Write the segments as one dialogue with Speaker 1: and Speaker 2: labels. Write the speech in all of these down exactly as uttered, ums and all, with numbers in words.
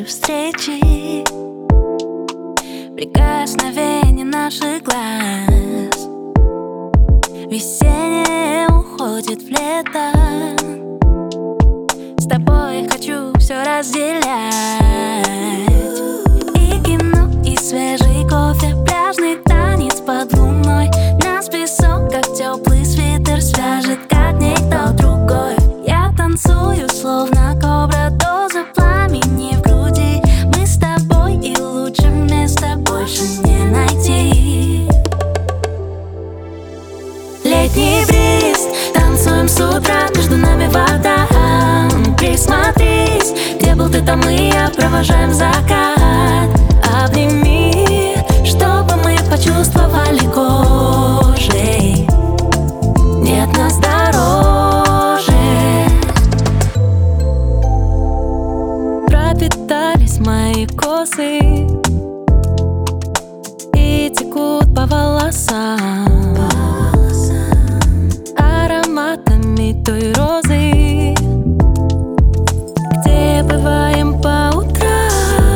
Speaker 1: наши встречи, прикосновение наших глаз. Весеннее уходит в лето, с тобой хочу все разделять. И кино, и свежий кофе, пляжный танец под луной. Нас песок, как теплый свитер, свяжет, как никто другой. Я танцую, словно кобра, доза пламени в груди. Мы с тобой, и лучше места больше не найти. Летний бриз, танцуем с утра, между нами вода. Присмотрись, где был ты, там и я, провожаем закат. Обними, чтобы мы почувствовали кожей. Нет нас дороже. Пропитались мои косы и текут по волосам ароматами той розы, где бываем по утрам.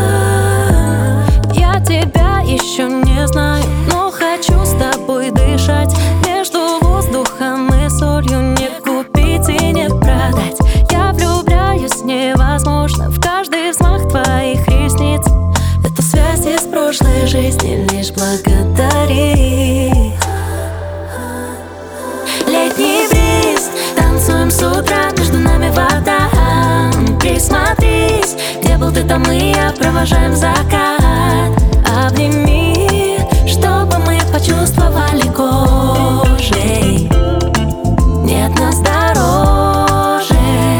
Speaker 1: Я тебя еще не знаю, но хочу с тобой дышать. Между воздухом и солью не купить и не продать. Я влюбляюсь невозможно в каждый взмах твоих ресниц. Эту связь из прошлой жизни лишь благодари. Летний бриз, танцуем с утра, между нами вода. Присмотрись, где был ты, там и я, провожаем закат. Обними, чтобы мы почувствовали кожей. Нет нас дороже.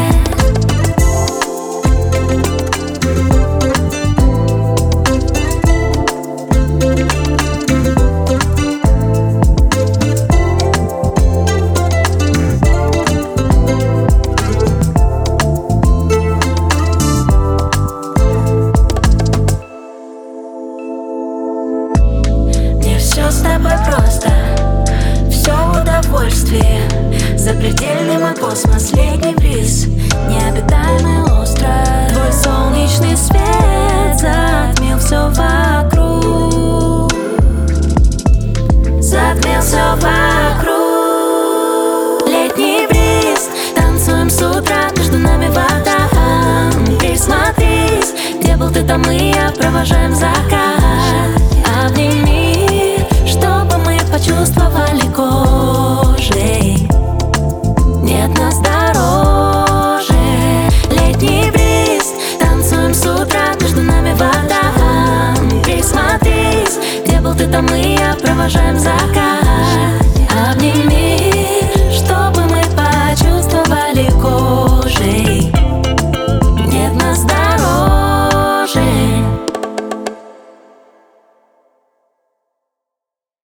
Speaker 1: Все с тобой просто, все удовольствие. Запредельный мой космос, летний бриз, необитаемый остров. Твой солнечный свет затмил все вокруг, затмил все вокруг. Летний бриз, танцуем с утра, между нами вода. Присмотрись, где был ты, там и я, провожаем закат. Обними, чтобы мы почувствовали кожей. Нет нас дороже. Летний бриз, танцуем с утра, между нами вода. Присмотрись, где был ты, там и я, провожаем закат.